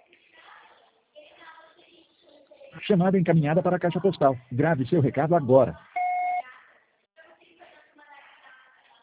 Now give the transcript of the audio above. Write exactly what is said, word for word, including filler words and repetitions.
Chamada encaminhada para a caixa postal. Grave seu recado agora.